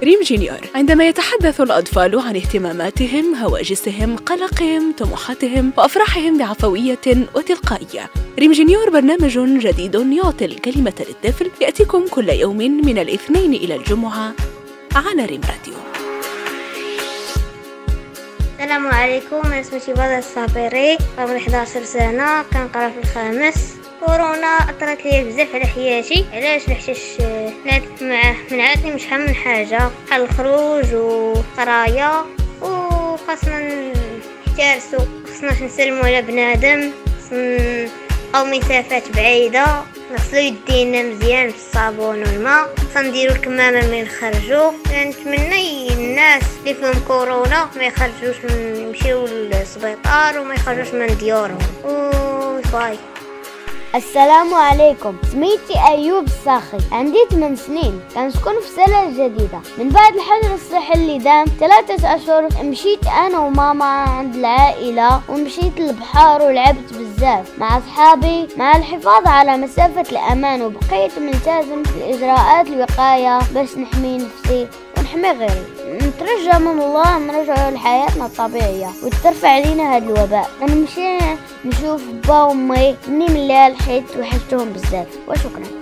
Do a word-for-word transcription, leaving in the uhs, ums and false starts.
ريم جونيور. عندما يتحدث الأطفال عن اهتماماتهم، هواجسهم، قلقهم، طموحاتهم وأفراحهم بعفوية وتلقائية. ريم جونيور برنامج جديد يعطي الكلمة للطفل، يأتيكم كل يوم من الاثنين إلى الجمعة على ريم راديو. السلام عليكم، أنا اسمي بدر الصابري، عمري إحدى عشرة سنة، كنقرا في الخامس. كورونا أثرت لي بزاف على حياتي. علاش؟ لحقاش منعتني من شحال من حاجة بحال الخروج وقرايه، وخاصنا نحترسو، خاصناش نسلمو على بنادم، خاصنا او مسافات بعيده، نغسلو يدينا مزيان بالصابون والماء، خنديرو الكمامه من نخرجوا. كنتمنى الناس اللي فيهم كورونا ما يخرجوش، من يمشيو للسبيطار وما يخرجوش من ديورهم. وفاي. السلام عليكم، سميتي أيوب الصاخي، عندي ثمان سنين، كنسكن في سنة جديدة. من بعد الحجر الصحي اللي دام ثلاثة أشهر مشيت أنا وماما عند العائلة، ومشيت للبحر ولعبت بزاف مع أصحابي مع الحفاظ على مسافة الأمان، وبقيت ملتزم في الإجراءات الوقاية باش نحمي نفسي ونحمي غيري. نترجى من الله نرجع لحياتنا الطبيعية وترفع علينا هذا الوباء، ونمشي نشوف با وامي مني من الليل حيت وحشتهم بزاف. وشكرا.